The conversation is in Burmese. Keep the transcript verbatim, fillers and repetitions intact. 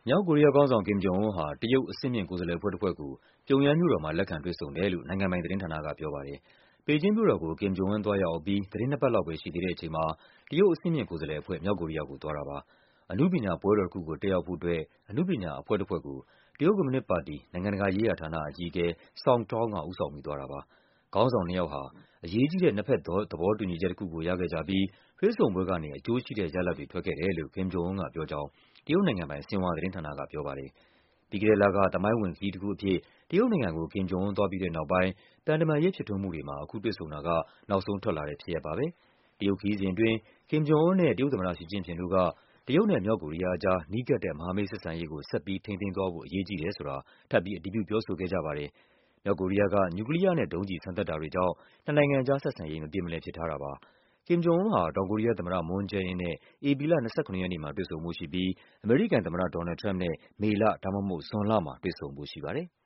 မြောက်ကိုရီးယားခေါင်းဆောင် Kim Jong Un ဟာ တရုတ် အဆင့်မြင့်ကိုယ်စားလှယ်အဖွဲ့တဖွဲ့ကို ပြုံယမ်းမြို့တော်မှာ လက်ခံတွေ့ဆုံတယ်လို့ နိုင်ငံပိုင်သတင်းဌာနက ပြောပါတယ်။ ဘေဂျင်းမြို့တော်ကို Kim Jong Un သွားရောက်အပြီး သီတင်းနှစ်ပတ်လောက်ပဲ ရှိသေးတဲ့အချိန်မှာ တရုတ် အဆင့်မြင့်ကိုယ်စားလှယ်အဖွဲ့ မြောက်ကိုရီးယားကို သွားတာပါ။ အနုပညာပွဲတော်တခုကို တက်ရောက်ဖို့အတွက် အနုပညာအဖွဲ့တဖွဲ့ကို တရုတ်ကွန်မြူနစ်ပါတီ၊ နိုင်ငံတကာရေးရာဌာန အကြီးအကဲ Song Tao က ဦးဆောင်ပြီး သွားတာပါ။ ခေါင်းဆောင်နှစ်ယောက်ဟာ အရေးကြီးတဲ့ နှစ်ဘက်သဘောတူညီချက်တခုကို ရခဲ့ကြပြီး တွေ့ဆုံပွဲကနေ အကျိုးရှိတဲ့ရလဒ်တွေ ထွက်ခဲ့တယ်လို့ Kim Jong Un ကပြောကြောင်း တရုတ်နိုင်ငံပိုင် ဆင်ဟွာသတင်းဌာနက ပြောပါတယ်။ ပြီးခဲ့တဲ့လက သမိုင်းဝင်ခရီးတခုအဖြစ် တရုတ်နိုင်ငံကို Kim Jong Un သွားပြီးတဲ့နောက်ပိုင်း သံတမန်ရေး ဖြစ်ထွန်းမှုတွေမှာ အခုတွေ့ဆုံတာက နောက်ဆုံးထွက်လာတဲ့ဖြစ်ရပ်ပါပဲ။ တရုတ်ခရီးစဉ်အတွင်း Kim Jong Un နဲ့ တရုတ်သမ္မတ ရှီကျင့်ဖျင်တို့က တရုတ်နဲ့ မြောက်ကိုရီးယားအကြား နီးကပ်တဲ့ မဟာမိတ်ဆက်ဆံရေးကို ဆက်ပြီး ထိန်းသိမ်းသွားဖို့ အရေးကြီးတယ်ဆိုတာ ထပ်ပြီး အတည်ပြု ပြောဆိုခဲ့ကြပါတယ်။ မြောက်ကိုရီးယားက နျူကလီးယားနဲ့ ဒုံးကျည်စမ်းသပ်တာတွေကြောင့် နှစ်နိုင်ငံကြား ဆက်ဆံရေး မပြေမလည်ဖြစ်ထားတာပါ။ Kim Jong Un ဟာ တောင်ကိုရီးယားသမ္မတ Moon Jae-in နဲ့ ဧပြီလ ၂၇ ရက်နေ့မှာ တွေ့ဆုံဖို့ရှိပြီး အမေရိကန်သမ္မတ ဒေါ်နယ်လ်ဒ် ထရမ့်ပ်နဲ့ မေလ ဒါမှမဟုတ် ဇွန်လမှာ တွေ့ဆုံဖို့ရှိပါတယ်။